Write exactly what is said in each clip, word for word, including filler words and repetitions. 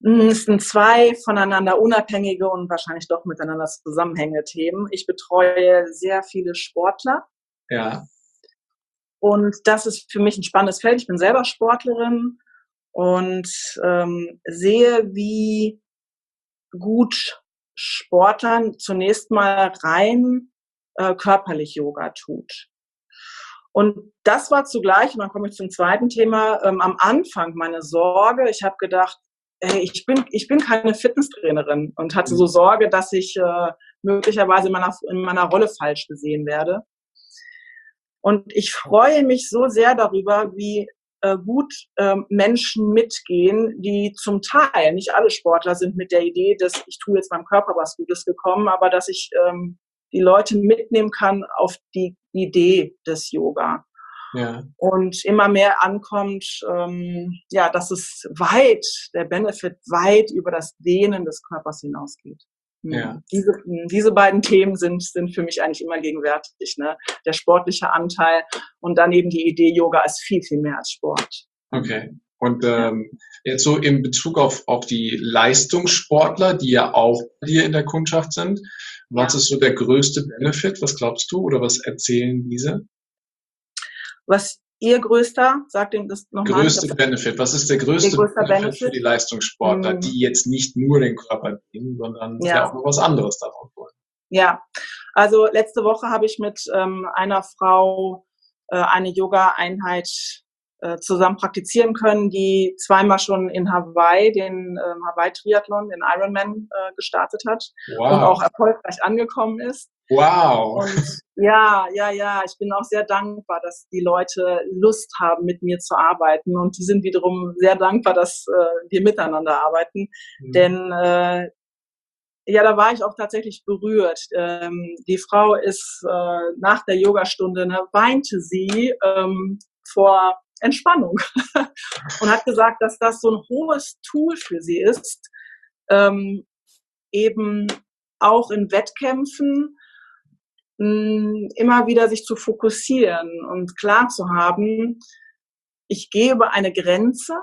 Es sind zwei voneinander unabhängige und wahrscheinlich doch miteinander zusammenhängende Themen. Ich betreue sehr viele Sportler. Ja. Und das ist für mich ein spannendes Feld. Ich bin selber Sportlerin und ähm, sehe, wie gut Sportlern zunächst mal rein äh, körperlich Yoga tut. Und das war zugleich, und dann komme ich zum zweiten Thema, ähm, am Anfang meine Sorge. Ich habe gedacht, hey, ich bin, ich bin keine Fitnesstrainerin und hatte so Sorge, dass ich äh, möglicherweise in meiner, in meiner Rolle falsch gesehen werde. Und ich freue mich so sehr darüber, wie äh, gut äh, Menschen mitgehen, die zum Teil, nicht alle Sportler sind mit der Idee, dass ich tue jetzt meinem Körper was Gutes gekommen, aber dass ich ähm, die Leute mitnehmen kann auf die Idee des Yoga. Ja. Und immer mehr ankommt, ähm, ja, dass es weit, der Benefit weit über das Dehnen des Körpers hinausgeht. Ja. Diese, diese beiden Themen sind, sind für mich eigentlich immer gegenwärtig, ne? Der sportliche Anteil und dann eben die Idee, Yoga ist viel, viel mehr als Sport. Okay. Und ähm, jetzt so in Bezug auf, auf die Leistungssportler, die ja auch bei dir in der Kundschaft sind, was ja. ist so der größte Benefit? Was glaubst du oder was erzählen diese? Was ihr größter, sagt ihm das nochmal. Größte Benefit. Was ist der größte Benefit, Benefit für die Leistungssportler, mm. die jetzt nicht nur den Körper dienen, sondern ja, ja auch noch was anderes davon wollen? Ja, also letzte Woche habe ich mit ähm, einer Frau äh, eine Yoga-Einheit äh, zusammen praktizieren können, die zweimal schon in Hawaii den ähm, Hawaii-Triathlon, den Ironman äh, gestartet hat wow. und auch erfolgreich angekommen ist. Wow. Und ja, ja, ja, ich bin auch sehr dankbar, dass die Leute Lust haben, mit mir zu arbeiten. Und die sind wiederum sehr dankbar, dass äh, wir miteinander arbeiten. Mhm. Denn äh, ja, da war ich auch tatsächlich berührt. Ähm, die Frau ist äh, nach der Yogastunde, ne, weinte sie ähm, vor Entspannung und hat gesagt, dass das so ein hohes Tool für sie ist, ähm, eben auch in Wettkämpfen immer wieder sich zu fokussieren und klar zu haben, ich gehe über eine Grenze,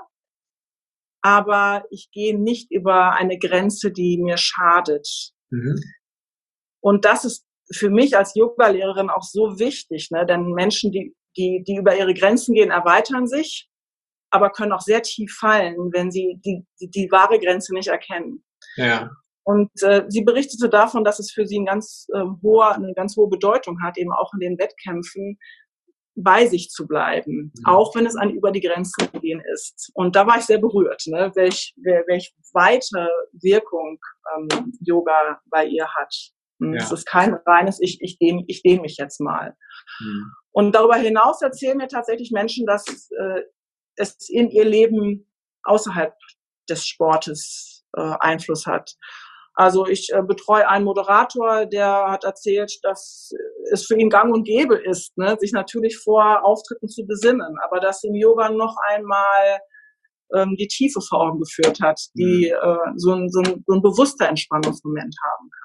aber ich gehe nicht über eine Grenze, die mir schadet. Mhm. Und das ist für mich als Yoga-Lehrerin auch so wichtig, ne? Denn Menschen, die, die, die über ihre Grenzen gehen, erweitern sich, aber können auch sehr tief fallen, wenn sie die, die, die wahre Grenze nicht erkennen. Ja. Und äh, sie berichtete davon, dass es für sie ein ganz, äh, hohe, eine ganz hohe Bedeutung hat, eben auch in den Wettkämpfen bei sich zu bleiben, mhm. auch wenn es ein über die Grenzen gehen ist. Und da war ich sehr berührt, ne, welch, welch weite Wirkung ähm, Yoga bei ihr hat. Ja. Es ist kein reines, ich, ich dehne ich dehn mich jetzt mal. Mhm. Und darüber hinaus erzählen mir tatsächlich Menschen, dass äh, es in ihr Leben außerhalb des Sportes äh, Einfluss hat. Also ich äh, betreue einen Moderator, der hat erzählt, dass es für ihn gang und gäbe ist, ne, sich natürlich vor Auftritten zu besinnen, aber dass ihm Yoga noch einmal ähm, die Tiefe vor Augen geführt hat, die äh, so, ein, so, ein, so ein bewusster Entspannungsmoment haben kann.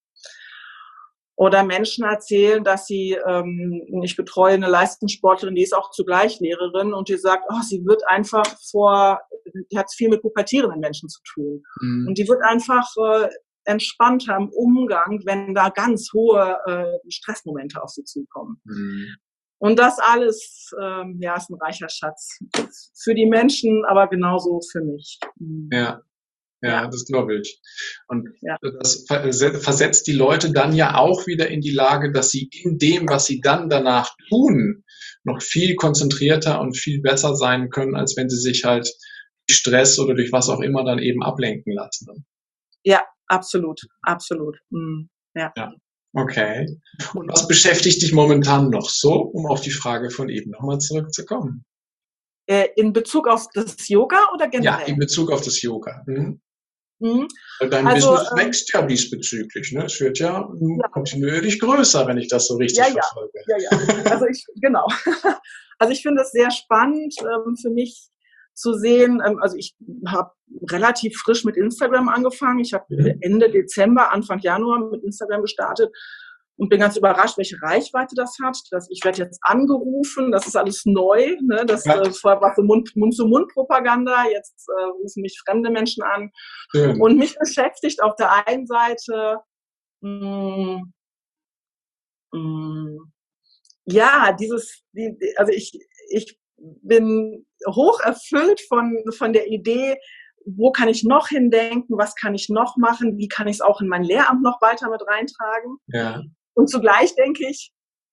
Oder Menschen erzählen, dass sie, ähm, ich betreue eine Leistungssportlerin, die ist auch zugleich Lehrerin und die sagt, oh, sie wird einfach vor, die hat viel mit pubertierenden Menschen zu tun. Mhm. Und die wird einfach äh, entspannter im Umgang, wenn da ganz hohe äh, Stressmomente auf sie zukommen. Mhm. Und das alles, ähm, ja, ist ein reicher Schatz. Für die Menschen, aber genauso für mich. Mhm. Ja. Ja, ja, das glaube ich. Und ja. das versetzt die Leute dann ja auch wieder in die Lage, dass sie in dem, was sie dann danach tun, noch viel konzentrierter und viel besser sein können, als wenn sie sich halt durch Stress oder durch was auch immer dann eben ablenken lassen. Ja, absolut, absolut. Mhm. Ja. Ja. Okay. Und was beschäftigt dich momentan noch so, um auf die Frage von eben nochmal zurückzukommen? In Bezug auf das Yoga oder generell? Ja, in Bezug auf das Yoga. Mhm. Mhm. Dein also, Business wächst ja diesbezüglich, ne? Es wird ja, ja kontinuierlich größer, wenn ich das so richtig ja, ja. verfolge. Ja, ja. Also ich, genau. Also ich finde es sehr spannend ähm, für mich zu sehen. Ähm, also ich habe relativ frisch mit Instagram angefangen. Ich habe mhm. Ende Dezember, Anfang Januar mit Instagram gestartet. und bin ganz überrascht, welche Reichweite das hat. Das, ich werde jetzt angerufen, das ist alles neu. Ne? Das Ja. äh, vorher war so Mund, Mund-zu-Mund-Propaganda, jetzt äh, rufen mich fremde Menschen an. Schön. Und mich beschäftigt auf der einen Seite, mh, mh, ja, dieses, die, also ich, ich bin hoch erfüllt von, von der Idee, wo kann ich noch hindenken, was kann ich noch machen, wie kann ich es auch in mein Lehramt noch weiter mit reintragen. Ja. Und zugleich denke ich,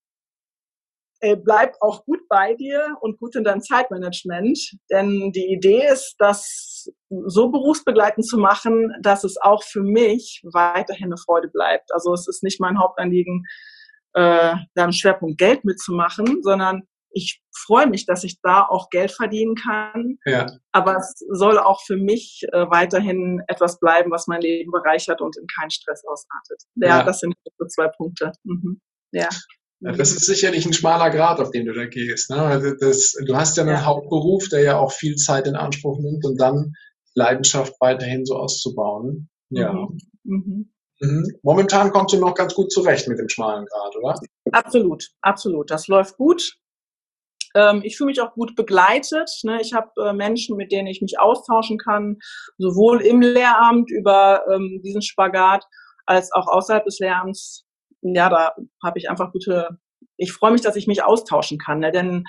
äh, bleib auch gut bei dir und gut in deinem Zeitmanagement, denn die Idee ist, das so berufsbegleitend zu machen, dass es auch für mich weiterhin eine Freude bleibt. Also es ist nicht mein Hauptanliegen, äh, da im Schwerpunkt Geld mitzumachen, sondern ich freue mich, dass ich da auch Geld verdienen kann. Ja. Aber es soll auch für mich äh, weiterhin etwas bleiben, was mein Leben bereichert und in keinen Stress ausartet. Ja, Ja. das sind so zwei Punkte. Mhm. Ja. Ja, das ist sicherlich ein schmaler Grat, auf den du da gehst. Ne? Also das, du hast ja einen Ja. Hauptberuf, der ja auch viel Zeit in Anspruch nimmt und dann Leidenschaft weiterhin so auszubauen. Ja. Mhm. Mhm. Mhm. Momentan kommst du noch ganz gut zurecht mit dem schmalen Grat, oder? Absolut, absolut. Das läuft gut. Ähm, ich fühle mich auch gut begleitet. Ne? Ich habe äh, Menschen, mit denen ich mich austauschen kann, sowohl im Lehramt über ähm, diesen Spagat als auch außerhalb des Lehramts. Ja, da habe ich einfach gute, ich freue mich, dass ich mich austauschen kann, ne? Denn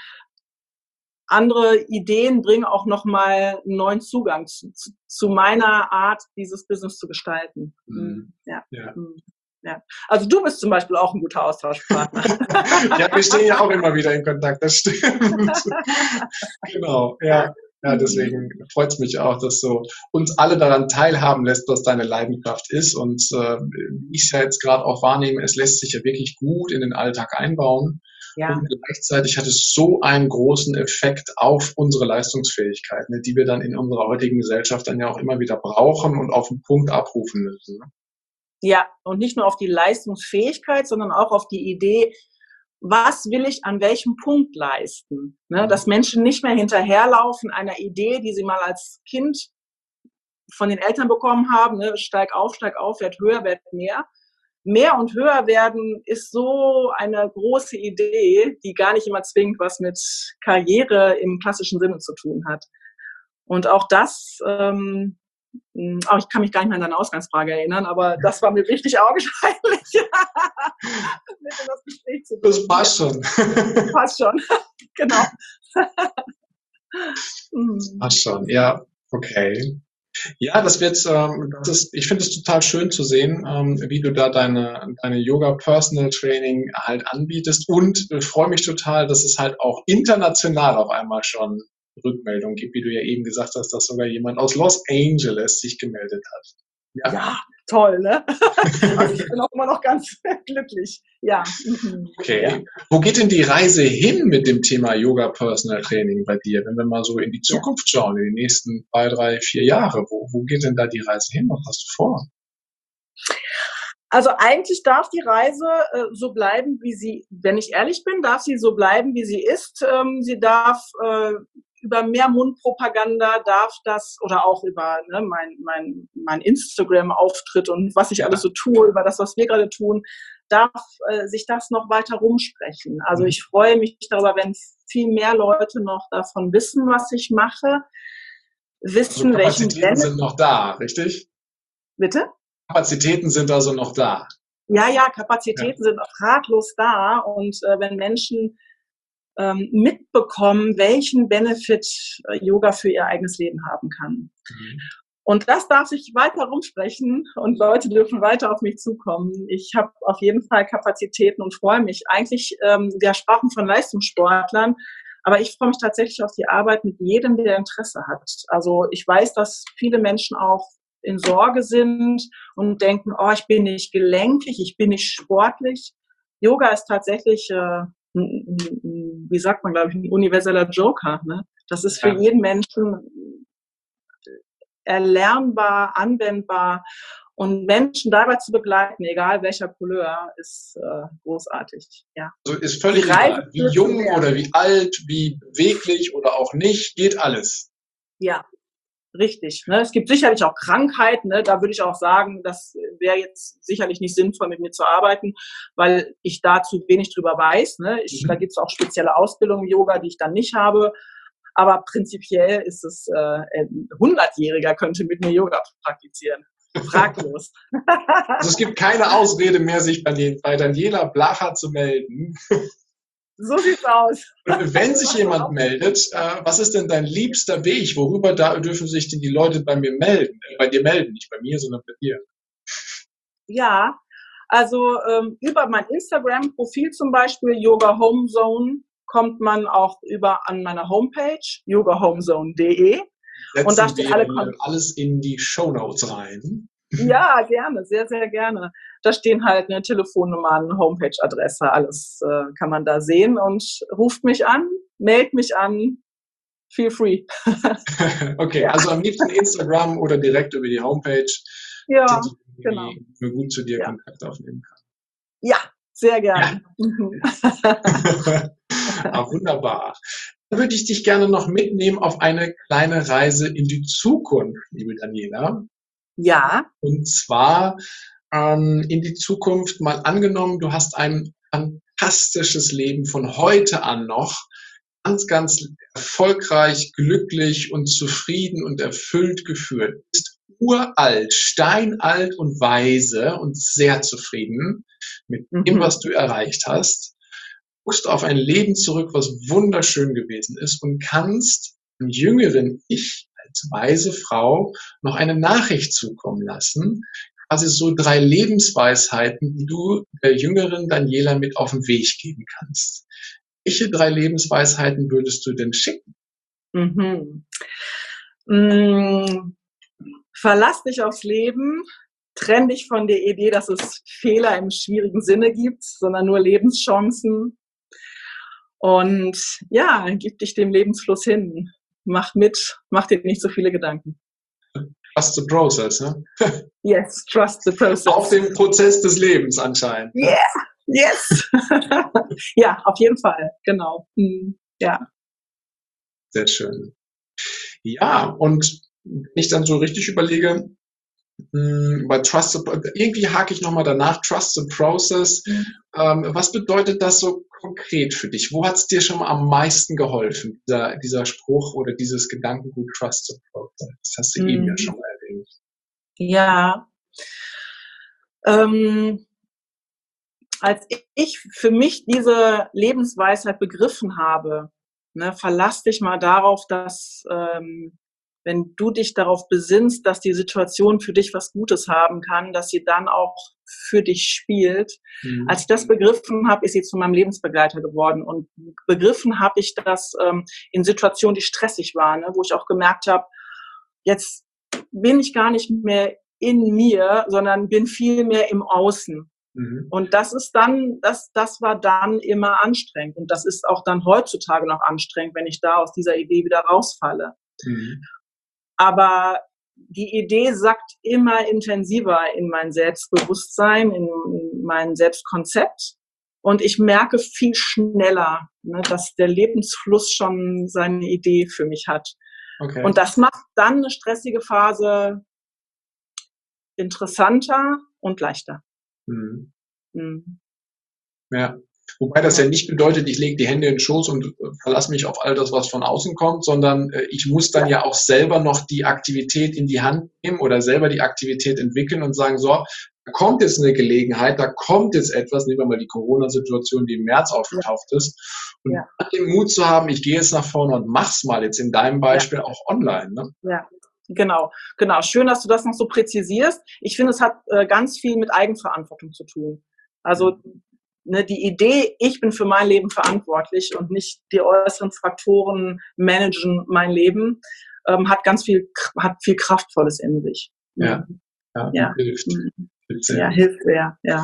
andere Ideen bringen auch nochmal einen neuen Zugang zu, zu, zu meiner Art, dieses Business zu gestalten. Mhm. Ja. Ja. Ja. Also du bist zum Beispiel auch ein guter Austauschpartner. Ja, wir stehen ja auch immer wieder in Kontakt, das stimmt. Genau, ja. Ja, deswegen freut es mich auch, dass du uns alle daran teilhaben lässt, was deine Leidenschaft ist. Und äh, wie ich es ja jetzt gerade auch wahrnehme, es lässt sich ja wirklich gut in den Alltag einbauen. Ja. Und gleichzeitig hat es so einen großen Effekt auf unsere Leistungsfähigkeit, ne, die wir dann in unserer heutigen Gesellschaft dann ja auch immer wieder brauchen und auf den Punkt abrufen müssen. Ne? Ja, und nicht nur auf die Leistungsfähigkeit, sondern auch auf die Idee, was will ich an welchem Punkt leisten? Ne? Dass Menschen nicht mehr hinterherlaufen einer Idee, die sie mal als Kind von den Eltern bekommen haben, ne? Steig auf, steig auf, werd höher, werd mehr. Mehr und höher werden ist so eine große Idee, die gar nicht immer zwingend was mit Karriere im klassischen Sinne zu tun hat. Und auch das, ähm, auch ich kann mich gar nicht mehr an deine Ausgangsfrage erinnern, aber das war mir wichtig augenscheinlich. Mit in das Gespräch zu bringen. Das passt schon. Passt schon, genau. Das passt schon, ja, okay. Ja, das wird, ähm, das ist, ich finde es total schön zu sehen, ähm, wie du da deine, deine Yoga Personal Training halt anbietest und äh, freue mich total, dass es halt auch international auf einmal schon Rückmeldungen gibt, wie du ja eben gesagt hast, dass sogar jemand aus Los Angeles sich gemeldet hat. Ja, ja toll, ne? Also ich bin auch immer noch ganz glücklich. Ja. Okay. Ja. Wo geht denn die Reise hin mit dem Thema Yoga Personal Training bei dir? Wenn wir mal so in die Zukunft schauen, in die nächsten zwei, drei, vier Jahre, wo, wo geht denn da die Reise hin? Was hast du vor? Also eigentlich darf die Reise äh, so bleiben, wie sie, wenn ich ehrlich bin, darf sie so bleiben, wie sie ist. Ähm, sie darf äh, über mehr Mundpropaganda darf das, oder auch über ne, mein, mein, mein Instagram-Auftritt und was ich ja. alles so tue, über das, was wir gerade tun, darf äh, sich das noch weiter rumsprechen. Also ich freue mich darüber, wenn viel mehr Leute noch davon wissen, was ich mache, wissen, also welchen Kapazitäten sind noch da, richtig? Bitte? Kapazitäten sind also noch da. Ja, ja, Kapazitäten ja. sind fraglos da und äh, wenn Menschen ähm, mitbekommen, welchen Benefit äh, Yoga für ihr eigenes Leben haben kann. Mhm. Und das darf sich weiter rumsprechen und Leute dürfen weiter auf mich zukommen. Ich habe auf jeden Fall Kapazitäten und freue mich. Eigentlich, ähm, wir sprachen von Leistungssportlern, aber ich freue mich tatsächlich auf die Arbeit mit jedem, der Interesse hat. Also ich weiß, dass viele Menschen auch in Sorge sind und denken, oh, ich bin nicht gelenkig, ich bin nicht sportlich. Yoga ist tatsächlich, äh, wie sagt man, glaube ich, ein universeller Joker. Ne? Das ist für ja. jeden Menschen erlernbar, anwendbar. Und Menschen dabei zu begleiten, egal welcher Couleur, ist äh, großartig. Ja. Also ist völlig egal, wie jung oder wie alt, wie beweglich oder auch nicht, geht alles. Ja. Richtig. Ne? Es gibt sicherlich auch Krankheiten, ne? Da würde ich auch sagen, das wäre jetzt sicherlich nicht sinnvoll, mit mir zu arbeiten, weil ich da zu wenig drüber weiß. Ne? Ich, da gibt es auch spezielle Ausbildungen im Yoga, die ich dann nicht habe. Aber prinzipiell ist es, äh, ein hundertjähriger könnte mit mir Yoga praktizieren. Fraglos. Also es gibt keine Ausrede mehr, sich bei, den, bei Daniela Blacher zu melden. So sieht's aus. Und wenn sich jemand meldet, äh, was ist denn dein liebster Weg? Worüber da dürfen sich denn die Leute bei mir melden? Äh, bei dir melden, nicht bei mir, sondern bei dir. Ja, also ähm, über mein Instagram-Profil zum Beispiel, Yoga Home Zone, kommt man auch über an meiner Homepage, yoga homezone punkt de. Setzen und da steht alle wir alles in die Shownotes rein. Ja, gerne, sehr, sehr gerne. Da stehen halt eine Telefonnummer, eine Homepage-Adresse, alles äh, kann man da sehen und ruft mich an, meldet mich an, feel free. Okay, Ja. Also am liebsten Instagram oder direkt über die Homepage, ja, dass ich genau. nur gut zu dir ja. Kontakt aufnehmen kann. Ja, sehr gerne. Ja. Ah, wunderbar. Dann würde ich dich gerne noch mitnehmen auf eine kleine Reise in die Zukunft, liebe Daniela. Ja. Und zwar ähm, in die Zukunft mal angenommen, du hast ein fantastisches Leben von heute an noch, ganz, ganz erfolgreich, glücklich und zufrieden und erfüllt geführt. Du bist uralt, steinalt und weise und sehr zufrieden mit Mhm. dem, was du erreicht hast. Du guckst auf ein Leben zurück, was wunderschön gewesen ist und kannst dem jüngeren Ich als weise Frau noch eine Nachricht zukommen lassen. Quasi so drei Lebensweisheiten, die du der jüngeren Daniela mit auf den Weg geben kannst. Welche drei Lebensweisheiten würdest du denn schicken? Mhm. Mhm. Verlass dich aufs Leben, trenn dich von der Idee, dass es Fehler im schwierigen Sinne gibt, sondern nur Lebenschancen. Und ja, gib dich dem Lebensfluss hin. Mach mit, mach dir nicht so viele Gedanken. Trust the process, ne? Yes, trust the process. Auf den Prozess des Lebens anscheinend. Yeah, yes. Ja, auf jeden Fall, genau. Ja. Sehr schön. Ja, und wenn ich dann so richtig überlege, bei Trust the, irgendwie hake ich nochmal danach, Trust the Process. Mhm. Ähm, was bedeutet das so konkret für dich? Wo hat es dir schon mal am meisten geholfen, dieser, dieser Spruch oder dieses Gedankengut Trust the Process? Das hast du mhm. eben ja schon mal erwähnt. Ja. Ähm, als ich für mich diese Lebensweisheit begriffen habe, ne, verlass dich mal darauf, dass ähm, wenn du dich darauf besinnst, dass die Situation für dich was Gutes haben kann, dass sie dann auch für dich spielt. Mhm. Als ich das begriffen habe, ist sie zu meinem Lebensbegleiter geworden. Und begriffen habe ich das ähm, in Situationen, die stressig waren, ne, wo ich auch gemerkt habe, jetzt bin ich gar nicht mehr in mir, sondern bin viel mehr im Außen. Mhm. Und das ist dann, das, das war dann immer anstrengend. Und das ist auch dann heutzutage noch anstrengend, wenn ich da aus dieser Idee wieder rausfalle. Mhm. Aber die Idee sackt immer intensiver in mein Selbstbewusstsein, in mein Selbstkonzept. Und ich merke viel schneller, ne, dass der Lebensfluss schon seine Idee für mich hat. Okay. Und das macht dann eine stressige Phase interessanter und leichter. Mhm. Mhm. Ja. Wobei das ja nicht bedeutet, ich lege die Hände in den Schoß und verlasse mich auf all das, was von außen kommt, sondern äh, ich muss dann ja. ja auch selber noch die Aktivität in die Hand nehmen oder selber die Aktivität entwickeln und sagen, so, da kommt jetzt eine Gelegenheit, da kommt jetzt etwas, nehmen wir mal die Corona-Situation, die im März aufgetaucht ja. ist, und ja. den Mut zu haben, ich gehe jetzt nach vorne und mach's mal jetzt in deinem Beispiel ja. auch online. Ne? Ja. Genau, genau. Schön, dass du das noch so präzisierst. Ich finde, es hat äh, ganz viel mit Eigenverantwortung zu tun. Also mhm. ne, die Idee, ich bin für mein Leben verantwortlich und nicht die äußeren Faktoren managen mein Leben, ähm, hat ganz viel, hat viel Kraftvolles in sich. Ja, ja, ja. hilft. hilft ja, hilft sehr, ja.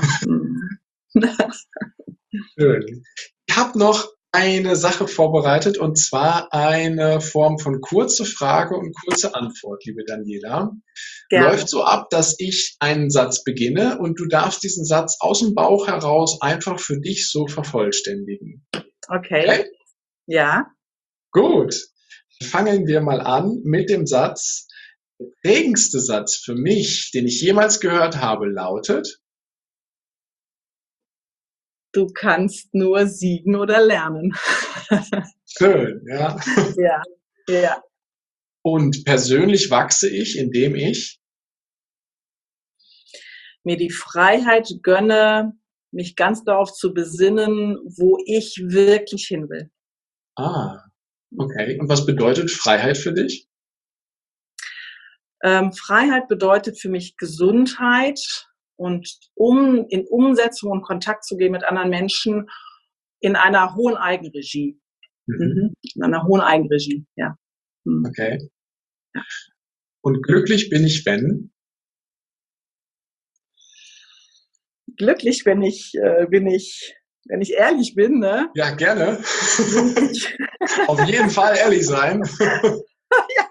Schön. Ich habe noch eine Sache vorbereitet, und zwar eine Form von kurze Frage und kurze Antwort, liebe Daniela. Gerne. Läuft so ab, dass ich einen Satz beginne und du darfst diesen Satz aus dem Bauch heraus einfach für dich so vervollständigen. Okay. okay? Ja. Gut. Fangen wir mal an mit dem Satz: Der prägendste Satz für mich, den ich jemals gehört habe, lautet: Du kannst nur siegen oder lernen. Schön, ja. Ja, ja. Und persönlich wachse ich, indem ich mir die Freiheit gönne, mich ganz darauf zu besinnen, wo ich wirklich hin will. Ah, okay. Und was bedeutet Freiheit für dich? Ähm, Freiheit bedeutet für mich Gesundheit und um in Umsetzung und Kontakt zu gehen mit anderen Menschen in einer hohen Eigenregie. Mhm. Mhm. In einer hohen Eigenregie, ja. Mhm. Okay. Ja. Und glücklich bin ich, wenn? Glücklich bin ich, äh, bin ich, wenn ich ehrlich bin, ne? Ja, gerne. Auf jeden Fall ehrlich sein. Ja.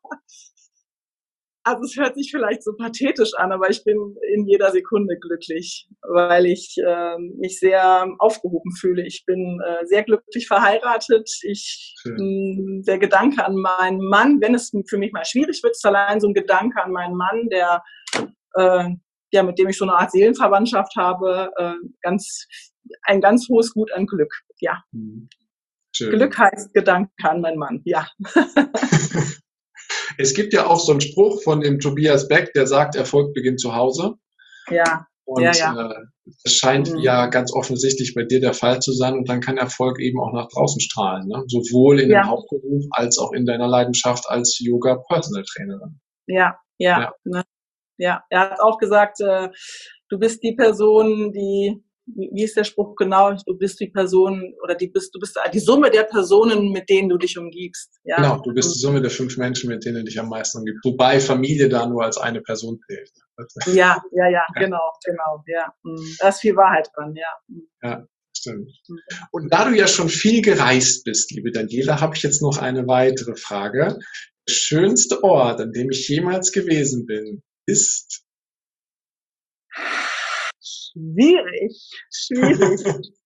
Also es hört sich vielleicht so pathetisch an, aber ich bin in jeder Sekunde glücklich, weil ich äh, mich sehr aufgehoben fühle. Ich bin äh, sehr glücklich verheiratet. Ich, mh, der Gedanke an meinen Mann, wenn es für mich mal schwierig wird, ist allein so ein Gedanke an meinen Mann, der äh, ja, mit dem ich so eine Art Seelenverwandtschaft habe, äh, ganz, ein ganz hohes Gut an Glück, ja. Schön. Glück heißt Gedanke an meinen Mann, ja. Es gibt ja auch so einen Spruch von dem Tobias Beck, der sagt, Erfolg beginnt zu Hause. Ja, und ja, ja. Äh, das scheint mhm. ja ganz offensichtlich bei dir der Fall zu sein und dann kann Erfolg eben auch nach draußen strahlen, ne? Sowohl in ja. dem Hauptberuf als auch in deiner Leidenschaft als Yoga-Personal-Trainerin. Ja, ja, ja. Ne? Ja, er hat auch gesagt, äh, du bist die Person, die, wie ist der Spruch genau? Du bist die Person oder die bist, du bist die Summe der Personen, mit denen du dich umgibst. Ja? Genau, du bist die Summe der fünf Menschen, mit denen du dich am meisten umgibst. Wobei Familie da nur als eine Person zählt. Ja, ja, ja, genau, genau, ja. Da ist viel Wahrheit dran, ja. Ja, stimmt. Und da du ja schon viel gereist bist, liebe Daniela, habe ich jetzt noch eine weitere Frage. Der schönste Ort, an dem ich jemals gewesen bin, ist? Schwierig, schwierig.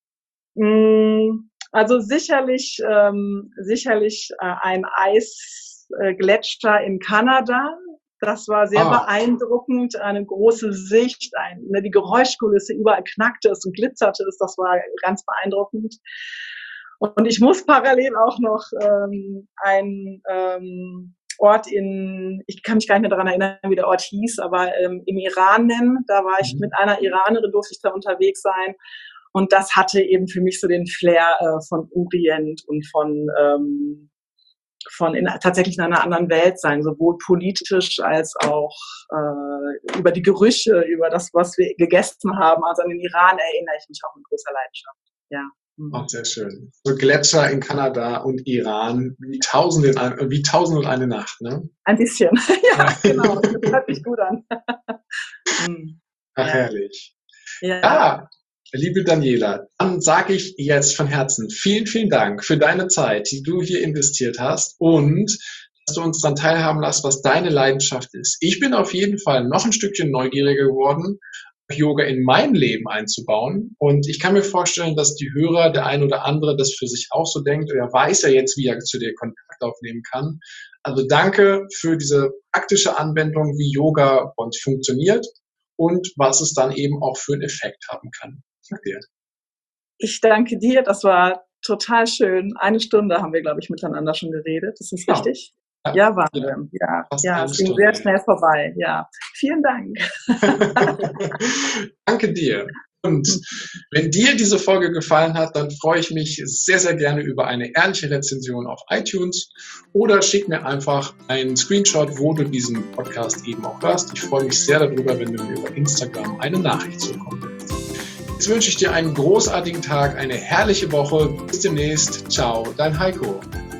Also sicherlich, ähm, sicherlich äh, ein Eisgletscher in Kanada. Das war sehr ah. beeindruckend, eine große Sicht, ein, ne, die Geräuschkulisse, überall knackte es und glitzerte es, das war ganz beeindruckend. Und ich muss parallel auch noch ähm, ein ähm, Ort in, ich kann mich gar nicht mehr daran erinnern, wie der Ort hieß, aber ähm, im Iran nennen. Da war ich mhm. mit einer Iranerin, durfte ich da unterwegs sein. Und das hatte eben für mich so den Flair äh, von Orient und von, ähm, von in, tatsächlich in einer anderen Welt sein, sowohl politisch als auch äh, über die Gerüche, über das, was wir gegessen haben. Also an den Iran erinnere ich mich auch mit großer Leidenschaft. Ja. Auch sehr schön. So Gletscher in Kanada und Iran, wie tausend, in ein, wie tausend und eine Nacht, ne? Ein bisschen, ja, genau. Das hört sich gut an. Ach, ja. herrlich. Ja. ja, liebe Daniela, dann sage ich jetzt von Herzen vielen, vielen Dank für deine Zeit, die du hier investiert hast und dass du uns daran teilhaben lässt, was deine Leidenschaft ist. Ich bin auf jeden Fall noch ein Stückchen neugieriger geworden, Yoga in mein Leben einzubauen. Und ich kann mir vorstellen, dass die Hörer, der ein oder andere, das für sich auch so denkt. Er weiß ja jetzt, wie er zu dir Kontakt aufnehmen kann. Also danke für diese praktische Anwendung, wie Yoga bei uns funktioniert und was es dann eben auch für einen Effekt haben kann. Danke dir. Ich danke dir. Das war total schön. Eine Stunde haben wir, glaube ich, miteinander schon geredet. Das ist genau. richtig? Ja, ja, Wahnsinn. Ja, ja, es ging sehr schnell vorbei. Ja, vielen Dank. Danke dir. Und wenn dir diese Folge gefallen hat, dann freue ich mich sehr, sehr gerne über eine ehrliche Rezension auf iTunes oder schick mir einfach einen Screenshot, wo du diesen Podcast eben auch hörst. Ich freue mich sehr darüber, wenn du mir über Instagram eine Nachricht zukommen lässt. Jetzt wünsche ich dir einen großartigen Tag, eine herrliche Woche. Bis demnächst. Ciao, dein Heiko.